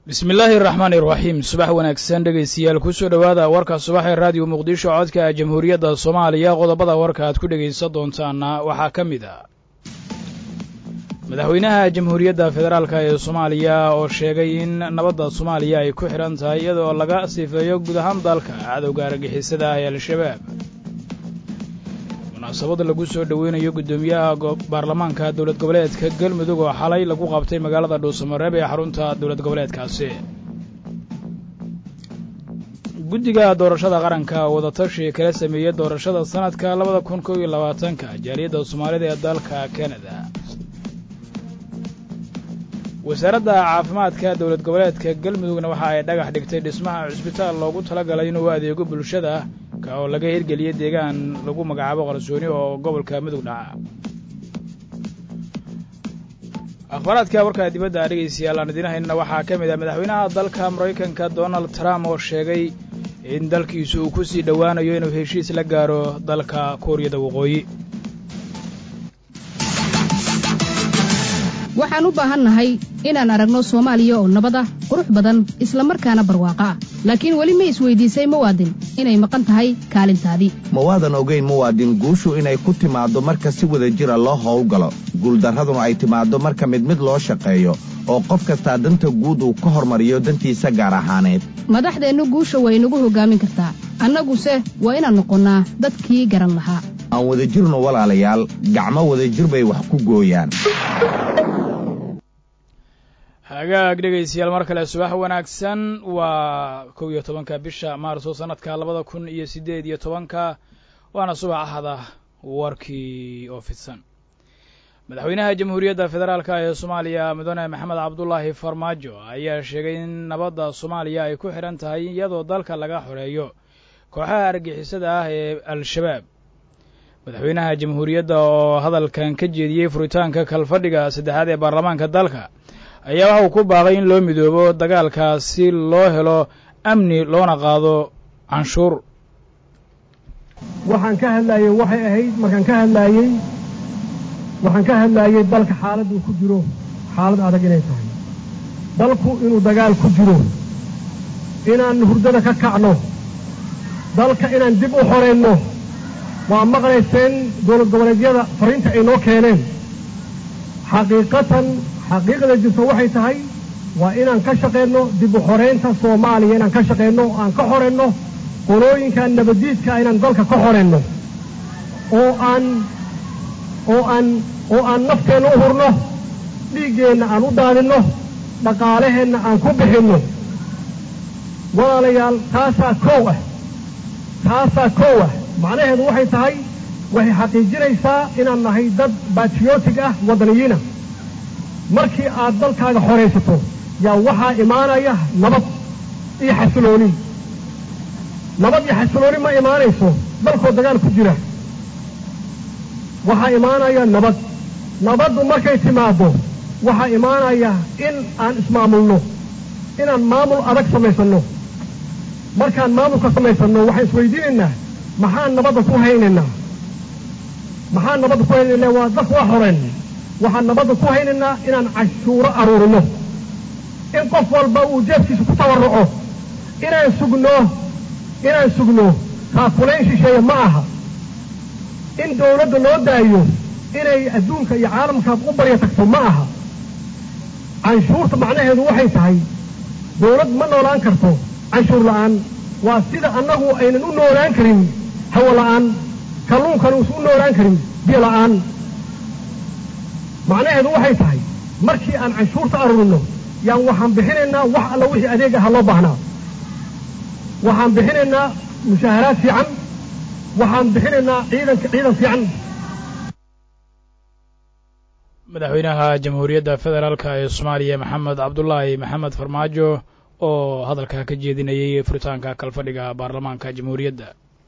bismillaahi raxmaani raxiim subax wanaagsan dhegaystayaal ku soo dhowaada warka subax ee raadiyo muqdisho codka jamhuuriyadda soomaaliya qodobada warka aad ku dhegaysan doontaana waxaa ka mid ah madaxweynaha jamhuuriyadda federaalk ee soomaaliya oo sheegay in nabadda soomaaliya ay ku xidhan tahay iyadoo laga sifeeyo guud ahaan dalka cadowga argagixisada ah ee al-shabaab munaasabad lagu soo dhoweynayo guddoomiyaha baarlamaanka dowlad goboleedka galmudug oo xalay lagu qabtay magaalada dhuusamareeb ee xarunta dowlad goboleedkaasi guddiga doorashada qaranka wadatashi kala sameeyey doorashada sanadka 2021 jaaliyadda soomaalida ee dalka Canada wasaaradda caafimaadka dowlad goboleedka galmudugna waxa ay dhagax dhigtay dhismaha cusbitaal loogu talagalay inuu adeego bulshada ka oo laga hirgeliyay deegaan lagu magacaabo qarsooni oo gobolka mudug dhaca akhbaraadka warka dibadda dhageysiyaal aan idinahayna waxaa ka mid ah madaxweynaha dalka Mareykanka Donald Trump oo sheegay in dalkiisu uu ku sii dhawaanayo inuu heshiis la gaaro dalka Kooriyada Waqooyi waxaan u baahannahay inaan aragno Soomaaliya oo nabad ah qurux badan isla markaana barwaaqo ah laakiin wali ma isweydiisay muwaadin inay maqan tahay kaalintaadii mawaadan ogeyn muwaadin guushu inay ku timaado marka si wada jira loo howlgalo guuldarraduna ay timaado marka mid loo shaqeeyo oo qof kasta danta guud uu ka hormariyo dantiisa gaar ahaaneed madaxdeennu guusha way nagu hogaamin kartaa annaguse waa inaan noqonnaa dadkii garan lahaa aan wada jirno walaalayaal gacmo wada jir bay wax ku gooyaan hagaag dhegaystayaal mar kale subax wanaagsan waa 11 bisha maarso sanadka 2018 waana subax ahada warkii oo fidsan madaxweynaha jamhuuriyadda federaalk ee Soomaaliya mudane Maxamed Cabdullaahi Farmaajo ayaa sheegay in nabadda Soomaaliya ay ku xiran tahay iyadoo dalka laga xoreeyo kooxaha argagixisada ah ee al-shabaab madaxweynaha jamhuuriyadda oo hadalkan ka jeediyay furitaanka kalfadhiga saddexaad ee baarlamaanka dalka ayaa waxa uu ku baaqay in loo midoobo dagaalka si loo helo amni loona qaado canshuur waxaan ka hadlaayay waxay ahayd markaan ka hadlaayay dalka xaaladdu ku jiro xaalad adag inay tahay dalku inuu dagaal ku jiro inaan hurdada ka kacno dalka inaan dib u xoreyno waa maqlayseen dowlad goboleedyada fariinta ay noo keeneen xaqiiqada jirto waxay tahay waa inaan ka shaqeyno dib u xoreynta Soomaaliya inaan ka shaqeyno aan ka xoreyno qolooyinka nabadiidka inaan dalka ka xoreyno oo aan nafteena u hurno dhiiggeena aan u daadino dhaqaalaheena aan ku bixinno walaalayaal taasaa koow ah macnaheedu waxay tahay waxay xaqiijinaysaa inaan nahay dad patriotic ah wadaniyiina markii aad dalkaaga xoreysato yaa waxaa imaanaya nabad iyo xasilooni ma imaanayso dalkoo dagaal ku jira waxaa imaanaya nabaddu markay timaado waxaa imaanaya in aan ismaamulno inaan maamul adag samaysanno markaan maamulka samaysanno waxaan isweydiinaynaa maxaan nabadda ku haynaynaa waa dadku waa xoreen waxaan nabadda ku haynaynaa inaan cashuuro aruurino in qof walba uu jeebkiisa ku tawarruco inaan sugno taakulayn shisheeye ma aha in dawladda loo daayo inay adduunka iyo caalamka u barya tagto ma aha canshuurta macnaheedu waxay tahay dawlad ma noolaan karto canshuur la'aan waa sida annagu aynan u noolaan karin hawo la'aan kalluunkan uusan u noolaan karin biyo la'aan macnaheedu waxay tahay markii aan canshuurta aruurino yaan waxaan bixinaynaa wax alla wixii adeeg aha loo baahnaa waxaan bixinaynaa mushaaharaad fiican waxaan bixinaynaa ciidan fiican madaxweynaha jamhuuriyadda federaalk ee Soomaaliya Maxamed Cabdullaahi Maxamed Farmaajo oo hadalka ka jeedinayay furitaanka kalfadhiga baarlamaanka jamhuuriyadda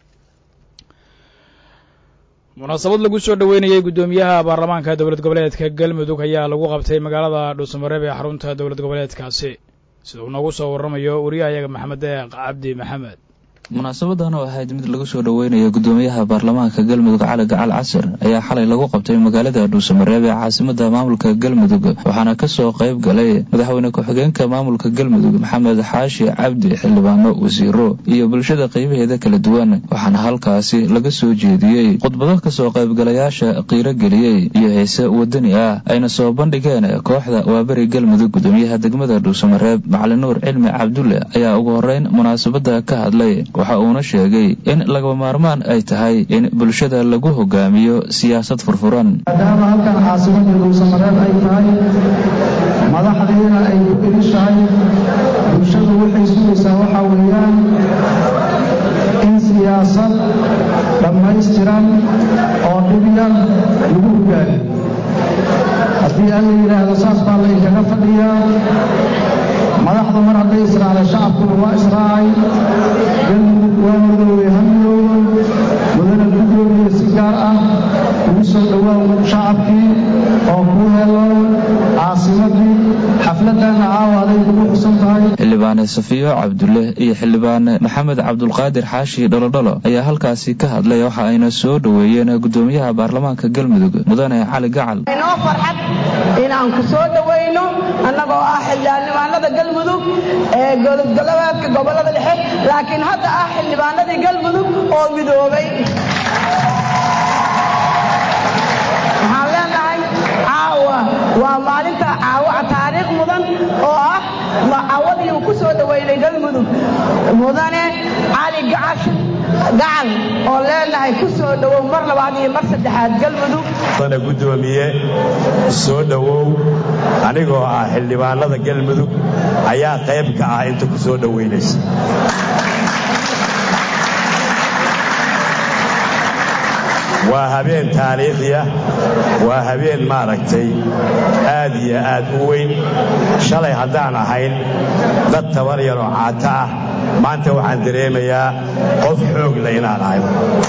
munaasabad lagu soo dhaweynayay guddoomiyaha baarlamaanka dowlad goboleedka galmudug ayaa lagu qabtay magaalada dhuusamareeb ee xarunta dowlad goboleedkaasi sida uu noogu soo warramayo wariyahayaga maxamed deeq cabdi maxamed munaasabadan oo ahayd mid lagu soo dhaweynayo gudoomiyaha baarlamaanka Galmudug Cali Gacal Casir ayaa xalay lagu qabtay magaalada Dhuusamareeb ee caasimadda maamulka Galmudug waxaana ka soo qayb galay madaxweyne ku-xigeenka maamulka Galmudug Maxamed Xaashi Cabdi xildhibaano wasiiro iyo bulshada qaybaheeda kala duwan waxaana halkaasi laga soo jeediyay khudbado ka soo qayb galayaasha qiiro geliyay iyo heese wadani ah ayna soo bandhigeen kooxda Waabari Galmudug gudoomiyaha degmada Dhuusamareeb Macalin Nuur Cilmi Cabdulle ayaa ugu horeyn munaasabada ka hadlay waxa uu sheegay in laga maarmaan ay tahay in bulshada lagu hogaamiyo siyaasad furfuran maadaama halkan caasimadda Dhuusamareeb ay tahay madaxdeena ay ku ilishahay bulshadu waxay sugaysaa waxa weeyaan in siyaasad dhammaystiran oo dhibyan lagu hogaamiyo haddii aan la yidhaahdo saas baa la inkaga fadhiyaa madaxda mar hadday israacda shacabkuna waa israacay galmudug waa midoobay hamidooda mudana gudoomiye si gaar ah ugu soo dhowaaw shacabkii oo ku helo caasimadii xafladana caawaaday ugu xusan tahay xildhibaane Safiyo Cabdulle iyo xildhibaane Maxamed Cabdulqaadir Xaashi Dholodholo ayaa halkaasi ka hadlay waxa ayna soo dhaweeyeen gudoomiyaha baarlamaanka Galmudug mudane Cali Gacal inoo farxad inaan ku soo dhaweyno annagoo ah xildhibaanada Galmudug ee gobolka gobolada dhexe laakiin hadda ah xildhibaanadii Galmudug oo midoobay waxaan leenahay caawa waa maalinta caawa taariikh mudan oo ah caawadii uu ku soo dhaweeyay Galmudug mudane Cali Gacal oo leenahay ku soo dhawow mar labaad iyo mar saddexaad Galmudug dana gudoomiye soo dhawow anigoo ah xildhibaanada Galmudug ayaa qayb ka ah inta ku soo dhaweynaysa waa habeen taariikhi ah waa habeen maaragtay aad iyo aad u weyn shalay haddaan ahayn dad tabar yar oo caata ah maanta waxaan dareemayaa qof xoog leh inaan ahay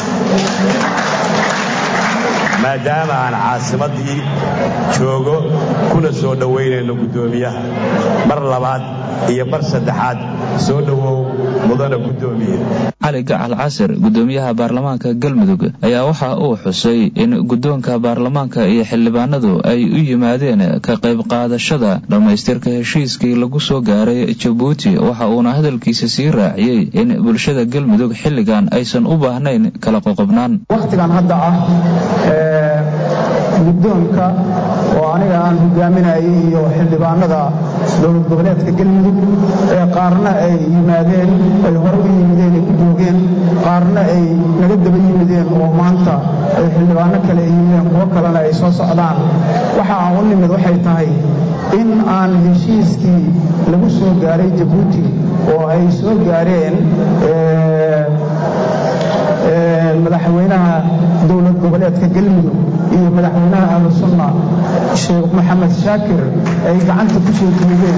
maadaama aan caasimaddii joogo kuna soo dhaweynayno gudoomiyaha mar labaad iyo mar saddexaad soo dhawow mudana gudoomiye Cali Gacal Casir gudoomiyaha baarlamaanka Galmudug ayaa waxa uu xusay in gudoonka baarlamaanka iyo xildhibaanadu ay u yimaadeen ka qayb qaadashada dhamaystirka heshiiskii lagu soo gaaray Djibouti waxa uu hadalkiisa sii raaciyay in bulshada Galmudug xilligan aysan u baahnayn kala qoqobnaan waqtigan hadda ah gudoonka oo aniga aan hogaaminayay iyo xildhibaanada dowlad goboleedka Galmudug ee qaarna ay yimaadeen ay hor u yimideen ay joogeen qaarna ay naga daba yimideen oo maanta ay xildhibaano kale ay yimideen kuwa kalena ay soo socdaan waxa aan u nimid waxay tahay in aan heshiiskii lagu soo gaaray Djibouti oo ay soo gaareen madaxweynaha dowlad goboleedka Galmudug iyo madaxweynaha Ahlu Sunna Sheekh Maxamed Shaakir ay gacanta ku soo duubeen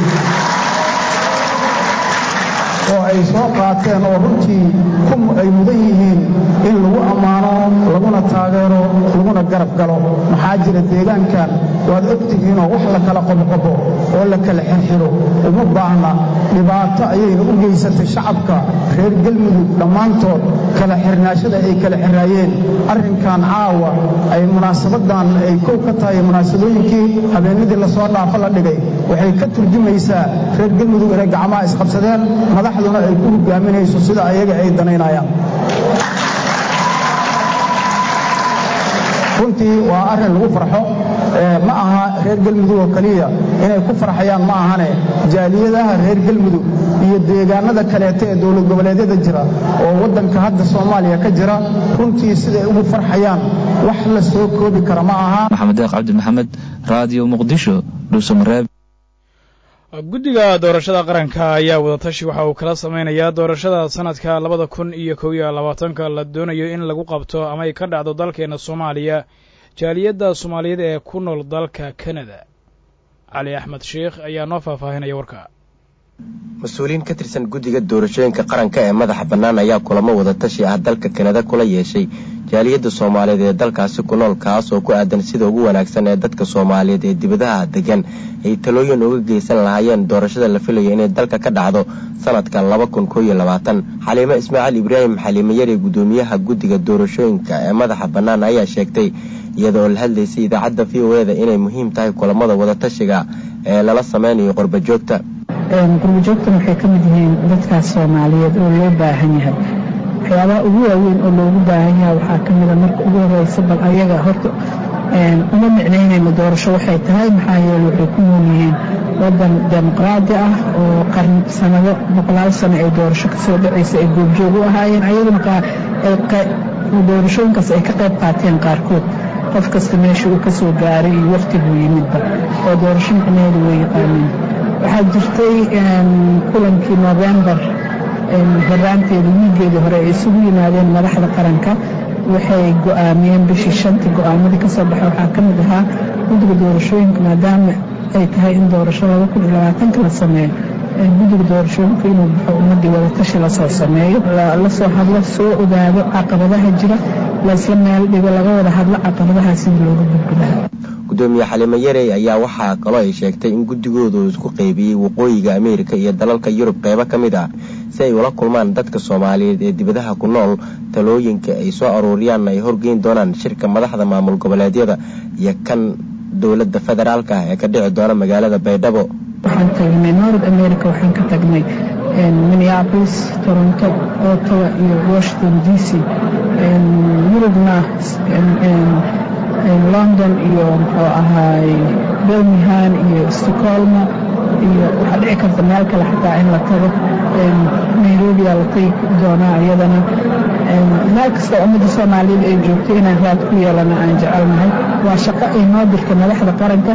oo ay soo qaateen oo runtii ay mudan yihiin in lagu ammaano laguna taageero laguna garab galo maxaa jira deegaankan waad ogtihiin oo wax la kala qobqobo oo la kala xirxiro uma baahna dhibaato ayayna u geysatay shacabka reer Galmudug dhammaantood kala xirnaashada ay kala xiraayeen arrinkan caawa ay munaasabadan ay kow ka tahay munaasabooyinkii habeenadii la soo dhaafo la dhigay waxay ka turjumaysaa reer Galmudug inay gacmaha isqabsadeen madaxduna ay ku hogaaminayso sida ayaga ay danaynayaan runtii waa arrin lagu farxo ma aha reer Galmudug oo kaliya inay ku farxayaan ma ahane jaaliyadaha reer Galmudug iyo deegaanada kale ee dowlad goboleedyada jira oo wadanka hadda Soomaaliya ka jira runtii sida ay ugu farxayaan wax la soo koobi kara ma aha Maxamed Cabdi Maxamed Radio Muqdisho Dhuusamareeb guddiga doorashada qaranka ayaa wadatashi waxa uu kala samaynayaa doorashada sanadka 2021 la doonayo in lagu qabto ama ay ka dhacdo dalkeena Soomaaliya jaaliyadda Soomaaliyeed ee ku nool dalka Canada Cali Axmed Sheekh ayaa noo faahfaahinaya warka mas-uuliyiin ka tirsan guddiga doorashooyinka qaranka ee madaxa bannaan ayaa kulamo wadatashi ah dalka Canada kula yeeshay jaaliyadda Soomaaliyeed ee dalkaasi ku nool kaas oo ku aadan sida ugu wanaagsan ee dadka Soomaaliyeed ee dibadaha degan ay talooyin uga geysan lahaayeen doorashada la filayo inay dalka ka dhacdo sanadka 2021. Xaliime Ismaaciil Ibraahim Xaliime Yare gudoomiyaha guddiga doorashooyinka ee madaxa bannaan ayaa sheegtay iyadoo la hadlaysay idaacadda VOA inay muhiim tahay kulamada wada tashiga ee lala sameynayo qurba joogta. qurba joogta waxay ka mid yihiin dadka Soomaaliyeed oo loo baahan yahay waxyaabaha ugu waaweyn oo loogu baahan yahay waxaa ka mid ah marka ugu horeysa bal ayaga horta uma micnaynayno doorasho waxay tahay maxaa yeelay waxay ku nool yihiin wadan dimuqraadi ah oo qarni sanado boqolaal sano ay doorasho kasoo dhacaysa ay goobjoog u ahaayeen ayaduna doorashooyinkaas ay ka qayb qaateen qaarkood qof kasta meesha uu kasoo gaaray iyo waqtiguu yimidba oo doorasho micnaheedu way yaqaaneen waxaa jirtay kulankii November horaanteeda wiigeedii hore ay isugu yimaadeen madaxda qaranka waxay go'aamiyeen bishii 5 go'aamadii ka soo baxay waxaa ka mid ahaa guddiga doorashooyinka maadaama ay tahay in doorasho 2020 la sameeyo guddiga doorashooyinka inuu baxo ummadii wada tashi la soo sameeyo la soo hadlo soo ogaado caqabadaha jira la isla meel dhigo laga wada hadlo caqabadaha sidii looga gudbi lahaa. gudoomiye Xaliime Yare ayaa waxaa kaloo ay sheegtay in guddigoodu isku qaybiyay waqooyiga Ameerika iyo dalalka Yurub qaybo ka mid ah si ay ula kulmaan dadka Soomaaliyeed ee dibadaha ku nool talooyinka ay soo aruuriyaan ay horgeyn doonaan shirka madaxda maamul goboleedyada iyo kan dawladda federaalka ah ee ka dhici doona magaalada Baydhabo. waxaan tagnay North America waxaan ka tagnay Minneapolis, Toronto, Ottawa iyo Washington DC. Yurubna London iyo muxuu ahaay Birmingham iyo Stockholm iyo waxa dhici karta meel kale xataa in la tago Nairobi la tagi doonaa iyadana meel kasta ummadda Soomaaliyeed ay joogto inaan raad ku yeelano aan jecelnahay waa shaqo ay noo dirta madaxda qaranka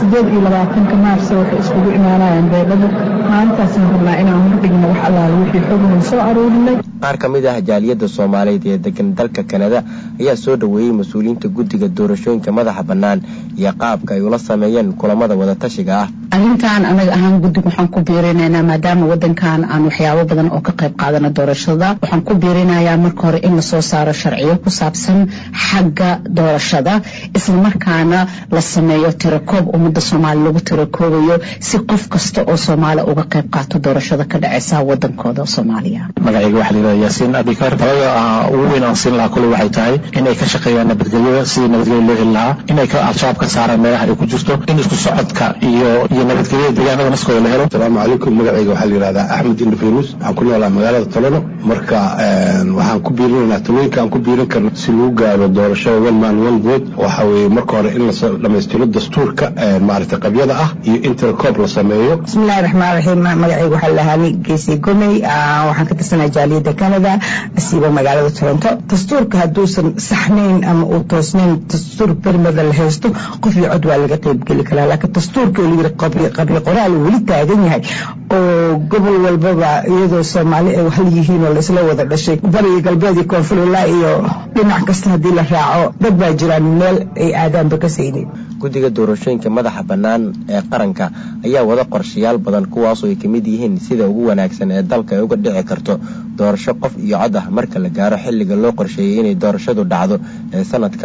28 Maarso waxay isugu imaanayaan Baydhabo maantaasna rabnaa inaan hordhigno wax allaale wixii xogna soo aruurinay. qaar ka mid ah jaaliyadda Soomaaliyeed ee degan dalka Kanada ayaa soo dhaweeyay mas'uuliyiinta guddiga doorashooyinka madaxa bannaan iyo qaabka ay ula sameeyeen kulamada wada tashiga ah. arrintan anaga ahaan guddiga waxaan ku biirinaynaa maadaama wadankan aan waxyaabo badan oo ka qayb qaadana doorashada waxaan ku biirinayaa marka hore in la soo saaro sharciyo ku saabsan xagga doorashada isla markaana la sameeyo tirakoob ummadda Soomaaliyeed lagu tirakoobayo si qof kasta oo Soomaali uga qayb qaato doorashada ka dhacaysa wadankooda Soomaaliya. magacayga waxa la Yaasiin Abikar talaga ugu weyn aan siin lahaa kullu waxay tahay in ay ka shaqeeyaan nabadgelyada sidii nabadgelyo loo heli lahaa in ay ka al-shabaab ka saaraan meelaha ay ku jirto in isku socodka iyo nabadgelyada deegaanada naskooda la helo. Assalaamu calaykum magacayga waxa la yiraahdaa Axmed Indifirus waxaan ku noolaa magaalada Toledo marka waxaan ku biirinaynaa talooyinka aan ku biirin karno si loo gaaro doorashada one man one vote waxa weeye marka hore in la dhameystiro dastuurka maaragtay qabyada ah iyo intercop la sameeyo. Bismillahir Rahmaanir Rahiim magacayga waxa la haani Geesi Gomey waxaan ka tirsanaa jaaliyadda Canada asiiba magaalada Toronto dastuurka haduusan saxnayn ama uu toosnayn dastuur bermada la haysto qof iyo cod waa laga qayb gali karaa laakiin dastuurka uu yiri qabyo qoraal wali taagan yahay oo gobol walbaba iyadoo Soomaali ay hal yihiin oo la isla wada dhashay bariga galbeed koonfur iyo dhinac kasta hadii la raaco dad baa jiraan meel ay aadaan ka saynay. guddiga doorashooyinka madaxa bannaan ee qaranka ayaa wada qorshayaal badan kuwaas oo ay kamid yihiin sida ugu wanaagsan ee dalka ay uga dhici karto doorasho qof iyo cod ah marka la gaaro xilliga loo qorsheeyay inay doorashadu dhacdo ee sanadka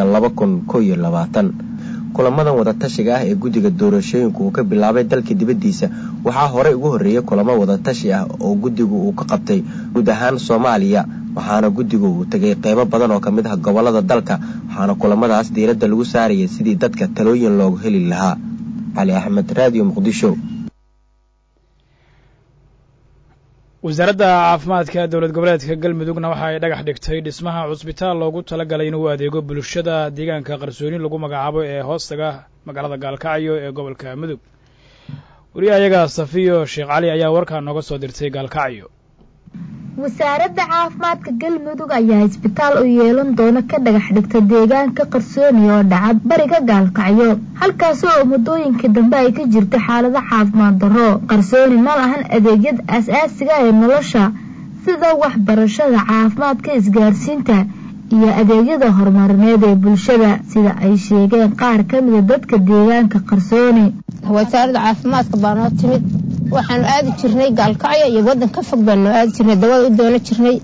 2021. kulamadan wada tashiga ah ee guddiga doorashooyinka uu ka bilaabay dalka dibadiisa waxaa hore ugu horeeyay kulamo wada tashi ah oo guddigu uu ka qabtay guud ahaan Soomaaliya waxaana guddigu uu tagay qaybo badan oo kamid ah gobolada dalka waxaana kulamadaas diiradda lagu saarayay sidii dadka talooyin loogu heli lahaa. Cali Axmed Radio Muqdisho. wasaaradda caafimaadka dowlad goboleedka Galmudugna waxa ay dhagax dhigtay dhismaha cusbitaal loogu talagalay inuu adeego bulshada deegaanka qarsooni lagu magacaabo ee hoostaga magaalada Gaalkacyo ee gobolka Mudug. wariyahayaga Safiyo Sheekh Cali ayaa warkaa nooga soo dirtay Gaalkacyo. wasaaradda caafimaadka Galmudug ayaa isbitaal u yeelan doona ka dhagax dhigta deegaanka qarsooni oo dhaca bariga Gaalkacyo halkaas oo muddooyinkii dambe ay ka jirtay xaalado caafimaad darro. qarsooni ma lahan adeegyada aasaasiga ee nolosha sida waxbarashada, caafimaadka, isgaarsiinta iyo adeegyada horumarineed ee bulshada sida ay sheegeen qaar ka mid ah dadka deegaanka qarsooni. wasaaradda caafimaadka baa noo timid waxaan aadi jirnay Gaalkacyo iyo wadan ka fog baan noo aadi jirnay dawada u doona jirnay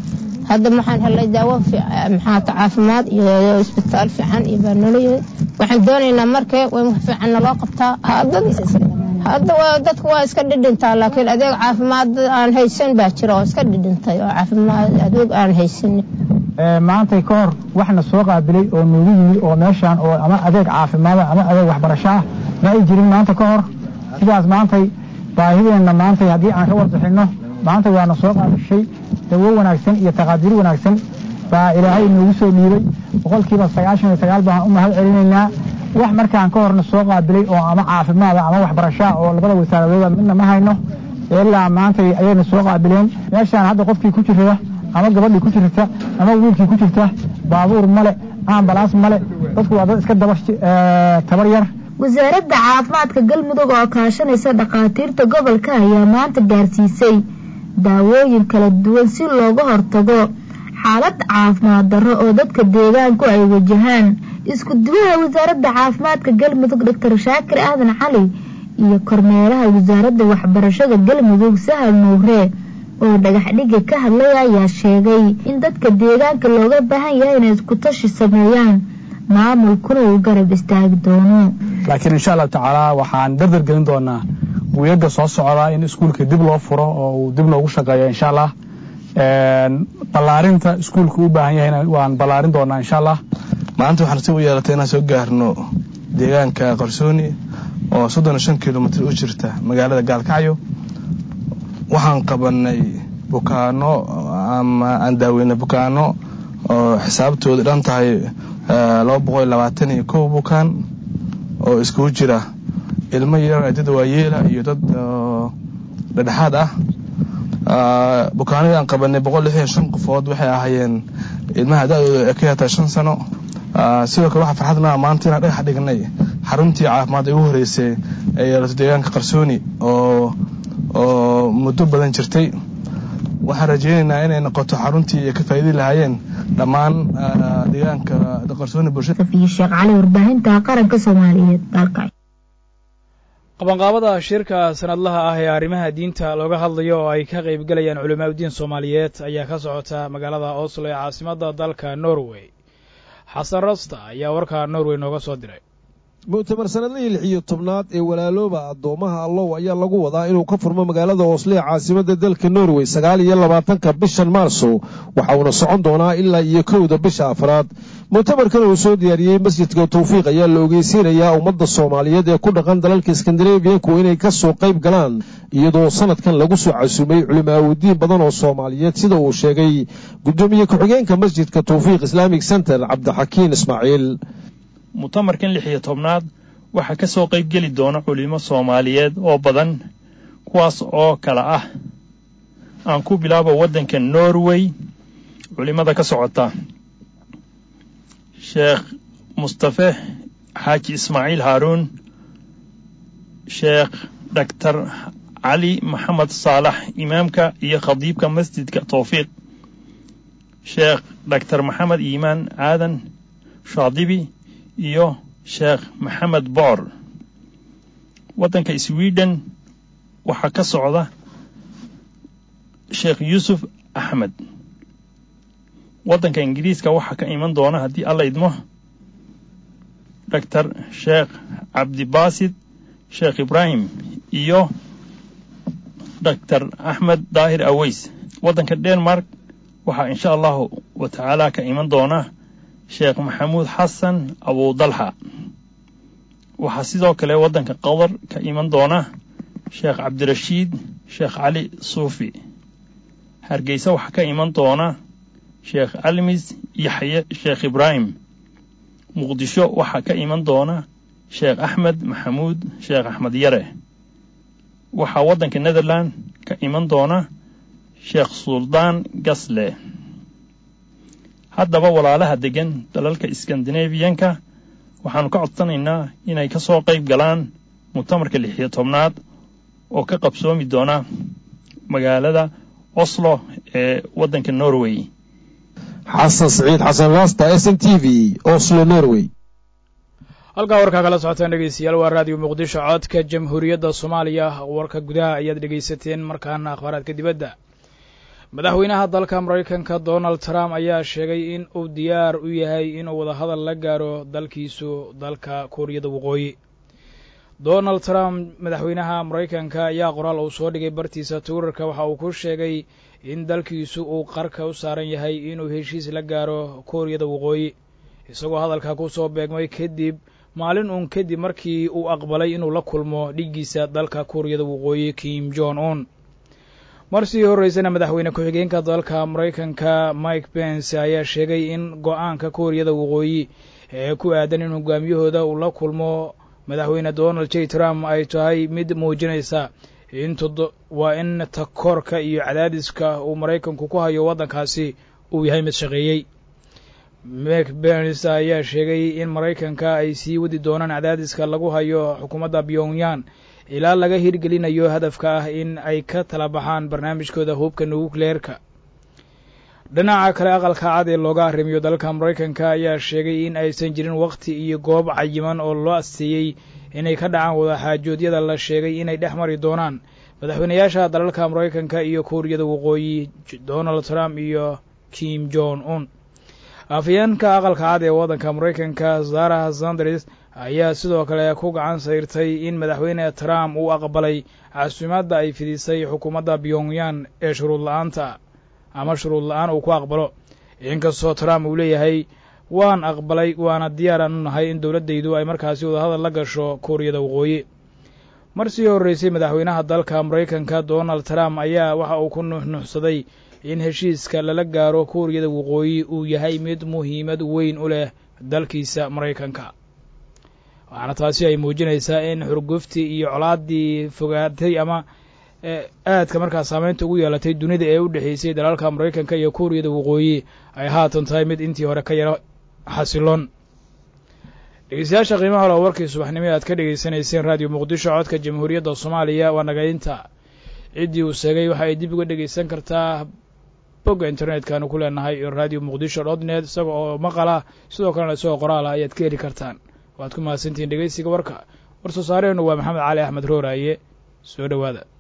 hadda maxaan helay daawo maxaa caafimaad iyo isbitaal fiican iyo barnaamijyo waxaan doonaynaa markay wax fiican loo qabtaa hadda dadku waa iska dhidhintaa laakiin adeeg caafimaad aan haysan baa jira oo iska dhidhintay oo caafimaad adeeg aan haysan maanta ka hor waxna soo qaabilay oo noogu yimi oo meeshaan oo ama adeeg caafimaad ama adeeg waxbarasho ah ma ay jirin maanta ka hor sidaas maanta baahideena maanta haddii aan ka warbixino maanta waana soo qaabishay dawo wanaagsan iyo taqaadiir wanaagsan baa ilaahay noogu soo dhiibay 99% baan u mahad celinaynaa wax markaan ka horna soo qaabilay oo ama caafimaad ama waxbarasho oo labada wasaaradood midna ma hayno ilaa maanta ayayna soo qaabileen meeshaan hadda qofkii ku jirta ama gabadhii ku jirta ama wiilkii ku jirta baabuur male ambalaas male dadku waa dad iska tabar yar wasaaradda caafimaadka galmudug oo kaashanaysa dhaqaatiirta gobolka ayaa maanta gaarsiisay daawooyin kala duwan si looga hortago xaalad caafimaad darro oo dadka deegaanku ay wajahaan isku duwaha wasaaradda caafimaadka galmudug Dr. Shaakir Aadan Cali iyo kormeeraha wasaaradda waxbarashada galmudug Sahal Nuure oo dhagax dhiga ka hadlay ayaa sheegay in dadka deegaanka looga baahan yahay inay isku tashi sameeyaan maamulkuna uu garab istaagi doono laakiin insha Allah taala waxaan dardar gelin doonaa wiiga soo socda in iskuulka dib loo furo oo uu dib loogu shaqeeyo insha Allah balaarinta iskuulka u baahan yahay waan balaarin doonaa insha Allah maanta waxaan si u yeelatay inaan soo gaarno deegaanka Qarsooni oo 35 kiiloomitir u jirta magaalada Gaalkacyo waxaan qabanay bukaano ama aan daaweynay bukaano oo xisaabtooda dhan tahay 221 bukaan oo isku jira ilmo yar dad waayeela iyo dad dhexaad ah bukaanada aan qabanay 165 qofood waxay ahaayeen ilmaha da'dooda ka yar 5 sano sidoo kale waxa farxadna maanta inaan dhagax dhignay xaruntii caafimaad ee ugu horeysay ee deegaanka Qarsooni oo muddo badan jirtay waxaan rajaynaynaa inay noqoto xaruntii ay ka faa'iido lahaayeen dhammaan deegaanka Qarsooni bulshada Sheekh Cali warbaahinta qaranka Soomaaliyeed dalka qabanqaabada shirka sanadlaha ah ee arrimaha diinta looga hadlayo oo ay ka qayb galayaan culimada diin Soomaaliyeed ayaa ka socota magaalada Oslo ee caasimadda dalka Norway xasan rasta ayaa warka Norway nooga soo diray mu'tamar sanadlihii 16aad ee walaalooba addoomaha Allow ayaa lagu wadaa inuu ka furmo magaalada Oslo ee caasimadda dalka Norway 29 bishan Maarso waxa uu socon doonaa ilaa iyo 1 bisha afraad mu'tamarkan uu soo diyaariyay masjidka Tawfiiq ayaa la ogeysiinayaa ummadda Soomaaliyeed ee ku dhaqan dalalka Scandinavian-ku inay ka soo qayb galaan iyadoo sanadkan lagu soo casuumay culimada badan oo Soomaaliyeed sida uu sheegay gudoomiye ku-xigeenka masjidka Tawfiiq Islamic Center Cabdixakiin Ismaaciil mu'tamarkan 16aad waxa ka soo qayb gali doona culimo Soomaaliyeed oo badan kuwaas oo kala ah aan ku bilaabo wadanka Norway culimada ka socota Sheikh Mustafa Haji Ismaaciil Haruun Sheikh Dr. Ali Muhammad Salah imaamka iyo khadiibka masjidka Tawfiiq Sheikh Dr. Muhammad Iimaan Aadan Shaadibi iyo Sheikh Maxamed Boor wadanka Sweden waxa ka socda Sheikh Yusuf Ahmed wadanka Ingiriiska waxa ka iman doona hadii alla idmo Dr. Sheikh Abdi Basid Sheikh Ibrahim iyo Dr. Ahmed Daahir Aways wadanka Denmark waxa insha Allah wa ta'ala ka iman doona Sheikh Maxamuud Xasan Abu Dalha waxa sidoo kale wadanka Qatar ka iman doona Sheikh Cabdirashiid Sheikh Ali Suufi Hargeysa waxa ka iman doona Sheikh Almis Yahya Sheikh Ibrahim Muqdisho waxa ka iman doona Sheikh Ahmed Maxamuud Sheikh Ahmed Yare waxa wadanka Netherland ka iman doona Sheikh Suldaan Gasle haddaba walaalaha degan dalalka Scandinavian-ka waxaanu ka codsanaynaa inay ka soo qayb galaan mu'tamarka 16aad oo ka qabsoomi doona magaalada Oslo ee wadanka Norway xasan saciid xasan rasta SNTV Oslo Norway halka warka kala socotaan dhageystayaal waa raadiyo Muqdisho codka Jamhuuriyadda Soomaaliya warka gudaha ayaad dhageysateen markaana akhbaraadka dibadda madaxweynaha dalka maraykanka donald trump ayaa sheegay in uu diyaar u yahay inuu wadahadal la gaaro dalkiisu dalka kuuriyada waqooyi donald trump madaxweynaha maraykanka ayaa qoraal uu soo dhigay bartiisa twitterka waxa uu ku sheegay in dalkiisu uu qarka u saaran yahay inuu heshiis la gaaro kuuriyada waqooyi isagoo hadalka ku soo beegmay kadib maalin uun kadib markii uu aqbalay inuu la kulmo dhiggiisa dalka kuuriyada waqooyi kim jong un marsii horreysana madaxweyne ku-xigeenka dalka maraykanka mike pence ayaa sheegay in go-aanka kuuriyada waqooyi ee ku aadan in hogaamiyahooda uu la kulmo madaxweyne donald j trump ay tahay mid muujinaysa waa in takoorka iyo cadaadiska uu maraykanku ku hayo waddankaasi uu yahay mid shaqeeyey mike pence ayaa sheegay in maraykanka ay sii wadi doonaan cadaadiska lagu hayo xukuumadda pyongyang ilaa laga hirgelinayo hadafka ah in ay ka tala baxaan barnaamijkooda hubka nucleerka dhinaca kale aqalka cad ee looga arrimiyo dalka maraykanka ayaa sheegay in aysan jirin wakhti iyo goob cayiman oo loo asteeyey inay ka dhacaan wadaxaajoodyada la sheegay inay dhex mari doonaan madaxweynayaasha dalalka maraykanka iyo kuuriyada waqooyi donald trump iyo kim jong un afhayeenka aqalka cad ee waddanka maraykanka sarah sanders ayaa sidoo kale ku gacan sayrtay in madaxweyne trump uu aqbalay casuumaadda ay fidisay xukuumadda pyongyang ee shuruud la-aanta ama shuruud la-aan uu ku aqbalo inkastoo trump uu leeyahay waan aqbalay waana diyaaraan u nahay in dowladdaydu ay markaasi wadahadal la gasho kuuriyada waqooyi marsii horreysay madaxweynaha dalka maraykanka donald trump ayaa waxa uu ku nuxnuxsaday in heshiiska lala gaaro kuuriyada waqooyi uu yahay mid muhiimad weyn u leh dalkiisa maraykanka waxaana taasi ay muujinaysaa in xurguftii iyo colaaddii fogaatay ama aadka markaas saamaynta ugu yeelatay dunida ee u dhexaysay dalalka maraykanka iyo kuuriyada waqooyi ay haatan tahay mid intii hore ka yaro xasiloon dhegeystayaasha qiimaha le warkii subaxnimo aad ka dhegaysanayseen raadiyo muqdisho codka jamhuuriyadda soomaaliya waa nagaynta ciddii uu sheegay waxa ay dib uga dhegaysan kartaa bogga internetkanu ku leenahay radio muqdisho dotnet isaga oo maqala sidoo kalena isagoo qoraala ayaad ka heli kartaan waad ku mahadsantihiin dhegeysiga warka war soo saareennu waa maxamed cali axmed rooraaye soo dhowaada